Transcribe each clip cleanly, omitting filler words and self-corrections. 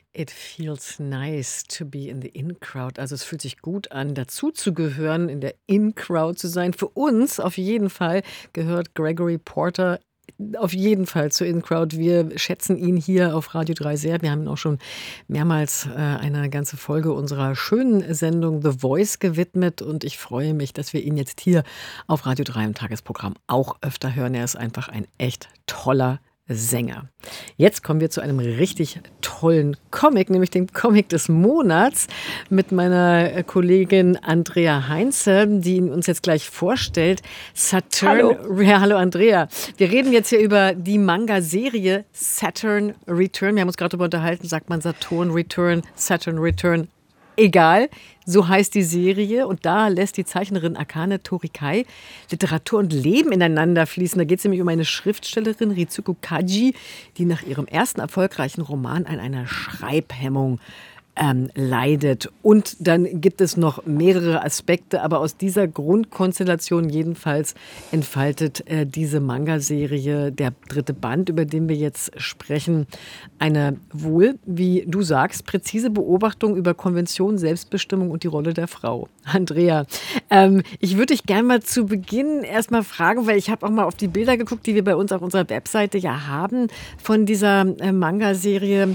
It feels nice to be in the in-crowd. Also es fühlt sich gut an, dazu zu gehören, in der in-crowd zu sein. Für uns auf jeden Fall gehört Gregory Porter auf jeden Fall zur In-Crowd. Wir schätzen ihn hier auf Radio 3 sehr. Wir haben ihn auch schon mehrmals eine ganze Folge unserer schönen Sendung The Voice gewidmet. Und ich freue mich, dass wir ihn jetzt hier auf Radio 3 im Tagesprogramm auch öfter hören. Er ist einfach ein echt toller Sänger. Jetzt kommen wir zu einem richtig tollen Comic, nämlich dem Comic des Monats mit meiner Kollegin Andrea Heinze, die ihn uns jetzt gleich vorstellt. Saturn. Hallo. Ja, hallo Andrea. Wir reden jetzt hier über die Manga-Serie Saturn Return. Wir haben uns gerade darüber unterhalten, sagt man Saturn Return, Saturn Return. Egal, so heißt die Serie und da lässt die Zeichnerin Akane Torikai Literatur und Leben ineinander fließen. Da geht es nämlich um eine Schriftstellerin, Ritsuko Kaji, die nach ihrem ersten erfolgreichen Roman an einer Schreibhemmung leidet. Und dann gibt es noch mehrere Aspekte, aber aus dieser Grundkonstellation jedenfalls entfaltet diese Manga-Serie, der 3. Band, über den wir jetzt sprechen, eine wohl, wie du sagst, präzise Beobachtung über Konvention, Selbstbestimmung und die Rolle der Frau. Andrea, ich würde dich gerne mal zu Beginn erstmal fragen, weil ich habe auch mal auf die Bilder geguckt, die wir bei uns auf unserer Webseite ja haben von dieser Manga-Serie.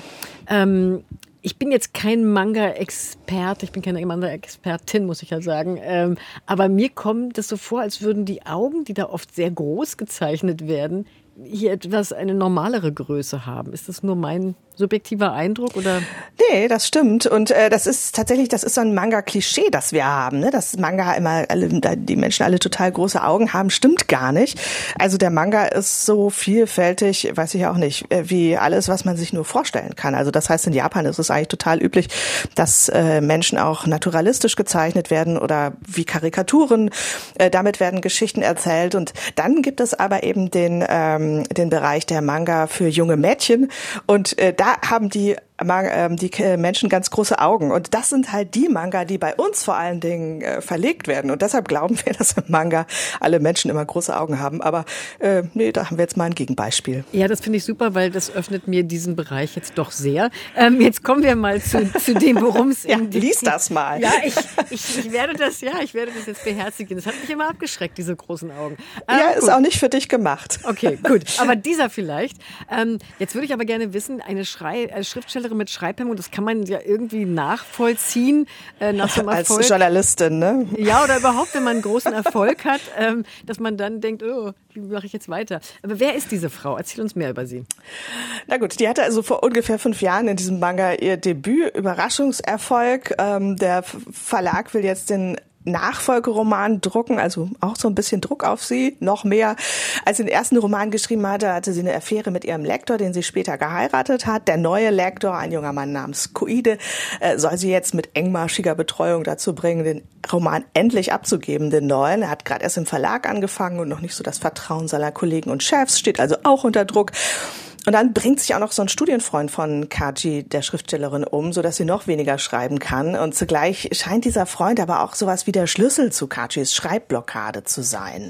Ich bin jetzt kein Manga-Experte, ich bin keine Manga-Expertin, muss ich ja sagen. Aber mir kommt es so vor, als würden die Augen, die da oft sehr groß gezeichnet werden, hier etwas eine normalere Größe haben. Ist das nur mein subjektiver Eindruck oder? Nee, das stimmt. Und das ist so ein Manga-Klischee, das wir haben, ne? Dass Manga immer die Menschen alle total große Augen haben, stimmt gar nicht. Also der Manga ist so vielfältig, weiß ich auch nicht, wie alles, was man sich nur vorstellen kann. Also das heißt, in Japan ist es eigentlich total üblich, dass Menschen auch naturalistisch gezeichnet werden oder wie Karikaturen. Damit werden Geschichten erzählt. Und dann gibt es aber eben den Bereich der Manga für junge Mädchen. Und da haben die Menschen ganz große Augen. Und das sind halt die Manga, die bei uns vor allen Dingen verlegt werden. Und deshalb glauben wir, dass im Manga alle Menschen immer große Augen haben. Aber nee, da haben wir jetzt mal ein Gegenbeispiel. Ja, das finde ich super, weil das öffnet mir diesen Bereich jetzt doch sehr. Jetzt kommen wir mal zu dem, worum es ja, lies das mal. Ja, ich werde das jetzt beherzigen. Das hat mich immer abgeschreckt, diese großen Augen. Ja, ist auch nicht für dich gemacht. Okay, gut. Aber dieser vielleicht. Jetzt würde ich aber gerne wissen, eine Schriftstellerin mit Schreibhemmung, das kann man ja irgendwie nachvollziehen nach so einem Erfolg. Als Journalistin, ne? Ja, oder überhaupt, wenn man einen großen Erfolg hat, dass man dann denkt, oh, wie mache ich jetzt weiter? Aber wer ist diese Frau? Erzähl uns mehr über sie. Na gut, die hatte also vor ungefähr 5 Jahren in diesem Manga ihr Debüt, Überraschungserfolg. Der Verlag will jetzt den Nachfolgeroman drucken, also auch so ein bisschen Druck auf sie, noch mehr. Als sie den ersten Roman geschrieben hatte sie eine Affäre mit ihrem Lektor, den sie später geheiratet hat. Der neue Lektor, ein junger Mann namens Koide, soll sie jetzt mit engmaschiger Betreuung dazu bringen, den Roman endlich abzugeben, den neuen. Er hat gerade erst im Verlag angefangen und noch nicht so das Vertrauen seiner Kollegen und Chefs, steht also auch unter Druck. Und dann bringt sich auch noch so ein Studienfreund von Kaji, der Schriftstellerin, um, sodass sie noch weniger schreiben kann. Und zugleich scheint dieser Freund aber auch sowas wie der Schlüssel zu Kajis Schreibblockade zu sein.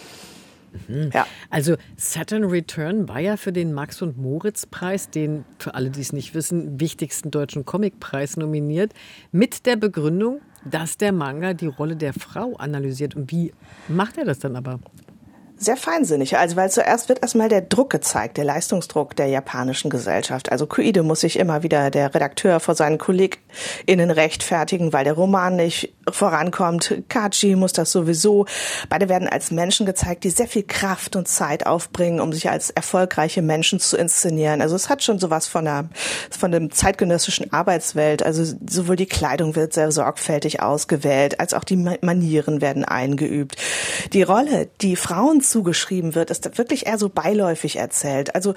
Mhm. Ja. Also Saturn Return war ja für den Max-und-Moritz-Preis, den, für alle, die es nicht wissen, wichtigsten deutschen Comicpreis nominiert, mit der Begründung, dass der Manga die Rolle der Frau analysiert. Und wie macht er das dann aber? Sehr feinsinnig, also weil zuerst wird erstmal der Druck gezeigt, der Leistungsdruck der japanischen Gesellschaft. Also Koide muss sich immer wieder, der Redakteur, vor seinen KollegInnen rechtfertigen, weil der Roman nicht vorankommt. Kaji muss das sowieso. Beide werden als Menschen gezeigt, die sehr viel Kraft und Zeit aufbringen, um sich als erfolgreiche Menschen zu inszenieren. Also es hat schon sowas von dem zeitgenössischen Arbeitswelt. Also sowohl die Kleidung wird sehr sorgfältig ausgewählt, als auch die Manieren werden eingeübt. Die Rolle, die Frauen zugeschrieben wird, ist wirklich eher so beiläufig erzählt. Also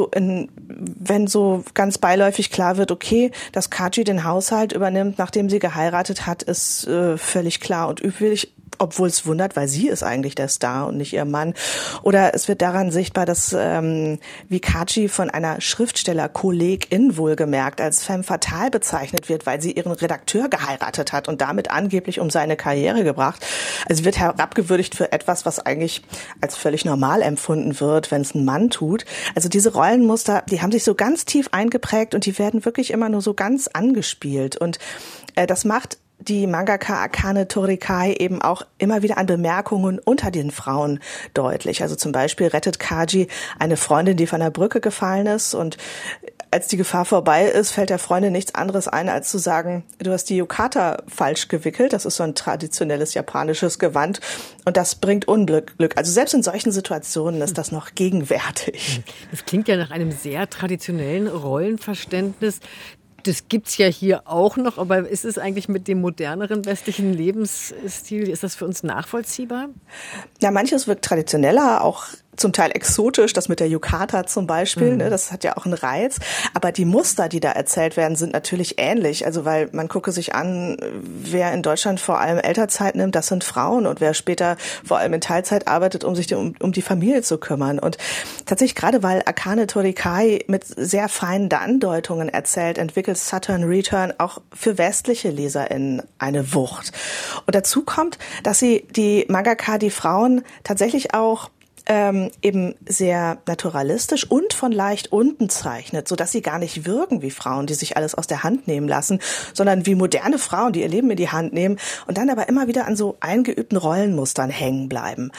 wenn so ganz beiläufig klar wird, okay, dass Kaji den Haushalt übernimmt, nachdem sie geheiratet hat, ist völlig klar und üblich, obwohl es wundert, weil sie ist eigentlich der Star und nicht ihr Mann. Oder es wird daran sichtbar, dass Kaji von einer Schriftstellerkollegin wohlgemerkt als femme fatale bezeichnet wird, weil sie ihren Redakteur geheiratet hat und damit angeblich um seine Karriere gebracht. Also sie wird herabgewürdigt für etwas, was eigentlich als völlig normal empfunden wird, wenn es ein Mann tut. Also diese Rollenmuster, die haben sich so ganz tief eingeprägt und die werden wirklich immer nur so ganz angespielt. Und das macht die Mangaka Akane Torikai eben auch immer wieder an Bemerkungen unter den Frauen deutlich. Also zum Beispiel rettet Kaji eine Freundin, die von der Brücke gefallen ist, und als die Gefahr vorbei ist, fällt der Freundin nichts anderes ein, als zu sagen, du hast die Yukata falsch gewickelt. Das ist so ein traditionelles japanisches Gewand und das bringt Unglück. Also selbst in solchen Situationen ist das noch gegenwärtig. Das klingt ja nach einem sehr traditionellen Rollenverständnis. Das gibt's ja hier auch noch, aber ist es eigentlich mit dem moderneren westlichen Lebensstil, ist das für uns nachvollziehbar? Ja, manches wirkt traditioneller, auch zum Teil exotisch, das mit der Yukata zum Beispiel, ne, das hat ja auch einen Reiz. Aber die Muster, die da erzählt werden, sind natürlich ähnlich. Also weil man gucke sich an, wer in Deutschland vor allem Elternzeit nimmt, das sind Frauen. Und wer später vor allem in Teilzeit arbeitet, um sich um die Familie zu kümmern. Und tatsächlich, gerade weil Akane Torikai mit sehr feinen Andeutungen erzählt, entwickelt Saturn Return auch für westliche LeserInnen eine Wucht. Und dazu kommt, dass die Mangaka, die Frauen tatsächlich auch eben sehr naturalistisch und von leicht unten zeichnet, so dass sie gar nicht wirken wie Frauen, die sich alles aus der Hand nehmen lassen, sondern wie moderne Frauen, die ihr Leben in die Hand nehmen und dann aber immer wieder an so eingeübten Rollenmustern hängen bleiben.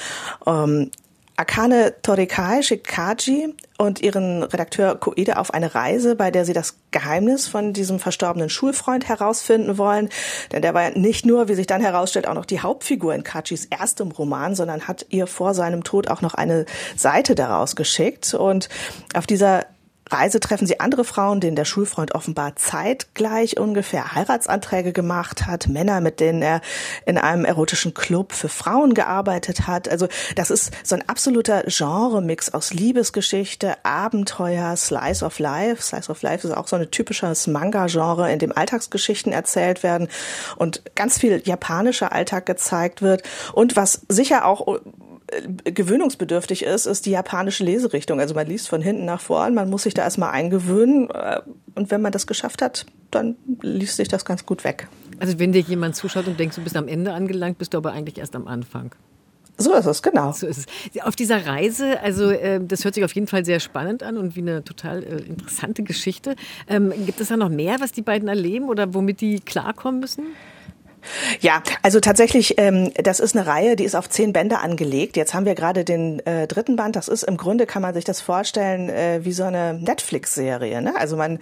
Akane Torikai schickt Kaji und ihren Redakteur Koide auf eine Reise, bei der sie das Geheimnis von diesem verstorbenen Schulfreund herausfinden wollen. Denn der war nicht nur, wie sich dann herausstellt, auch noch die Hauptfigur in Kajis erstem Roman, sondern hat ihr vor seinem Tod auch noch eine Seite daraus geschickt. Und auf dieser Reise treffen sie andere Frauen, denen der Schulfreund offenbar zeitgleich ungefähr Heiratsanträge gemacht hat, Männer, mit denen er in einem erotischen Club für Frauen gearbeitet hat. Also das ist so ein absoluter Genre-Mix aus Liebesgeschichte, Abenteuer, Slice of Life. Slice of Life ist auch so ein typisches Manga-Genre, in dem Alltagsgeschichten erzählt werden und ganz viel japanischer Alltag gezeigt wird. Und was sicher auch gewöhnungsbedürftig ist die japanische Leserichtung. Also man liest von hinten nach vorn, man muss sich da erstmal eingewöhnen und wenn man das geschafft hat, dann liest sich das ganz gut weg. Also wenn dir jemand zuschaut und denkst, du bist am Ende angelangt, bist du aber eigentlich erst am Anfang. So ist es, genau. So ist es. Auf dieser Reise, also das hört sich auf jeden Fall sehr spannend an und wie eine total interessante Geschichte. Gibt es da noch mehr, was die beiden erleben oder womit die klarkommen müssen? Ja, also tatsächlich, das ist eine Reihe, die ist auf 10 Bände angelegt. Jetzt haben wir gerade den 3. Band. Das ist im Grunde, kann man sich das vorstellen, wie so eine Netflix-Serie. Ne? Also man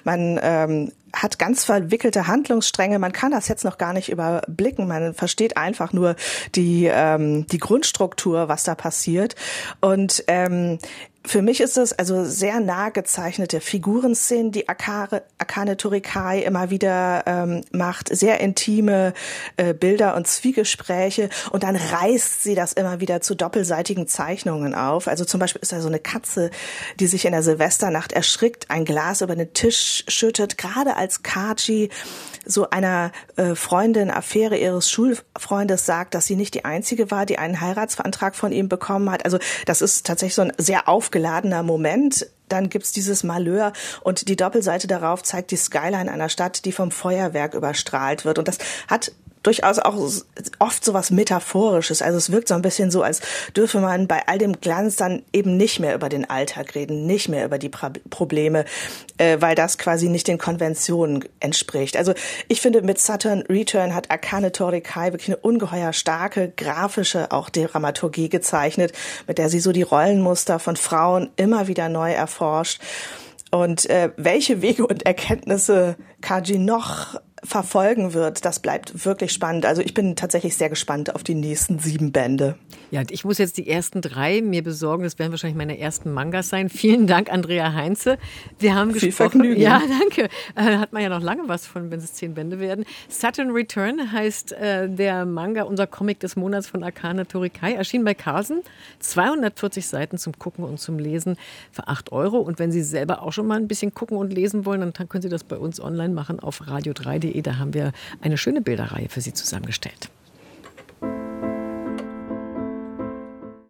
hat ganz verwickelte Handlungsstränge. Man kann das jetzt noch gar nicht überblicken. Man versteht einfach nur die Grundstruktur, was da passiert. Und für mich ist es also sehr nah gezeichnete Figurenszenen, die Akane Torikai immer wieder macht, sehr intime Bilder und Zwiegespräche und dann reißt sie das immer wieder zu doppelseitigen Zeichnungen auf. Also zum Beispiel ist da so eine Katze, die sich in der Silvesternacht erschrickt, ein Glas über den Tisch schüttet, gerade als Kaji so einer Freundin, Affäre ihres Schulfreundes sagt, dass sie nicht die einzige war, die einen Heiratsantrag von ihm bekommen hat. Also das ist tatsächlich so ein sehr aufgeladener Moment. Dann gibt's dieses Malheur und die Doppelseite darauf zeigt die Skyline einer Stadt, die vom Feuerwerk überstrahlt wird. Und das hat durchaus auch oft so was Metaphorisches. Also es wirkt so ein bisschen so, als dürfe man bei all dem Glanz dann eben nicht mehr über den Alltag reden, nicht mehr über die Probleme, weil das quasi nicht den Konventionen entspricht. Also ich finde, mit Saturn Return hat Akane Torikai wirklich eine ungeheuer starke, grafische auch Dramaturgie gezeichnet, mit der sie so die Rollenmuster von Frauen immer wieder neu erforscht. Und welche Wege und Erkenntnisse Kaji noch verfolgen wird, das bleibt wirklich spannend. Also ich bin tatsächlich sehr gespannt auf die nächsten 7 Bände. Ja, ich muss jetzt die ersten 3 mir besorgen. Das werden wahrscheinlich meine ersten Mangas sein. Vielen Dank, Andrea Heinze. Wir haben Viel gesprochen. Vergnügen. Ja, danke. Hat man ja noch lange was von, wenn es 10 Bände werden. Saturn Return heißt der Manga, unser Comic des Monats von Akane Torikai. Erschien bei Carlsen. 240 Seiten zum Gucken und zum Lesen für 8 €. Und wenn Sie selber auch schon mal ein bisschen gucken und lesen wollen, dann können Sie das bei uns online machen auf radio3.de. Da haben wir eine schöne Bilderreihe für Sie zusammengestellt.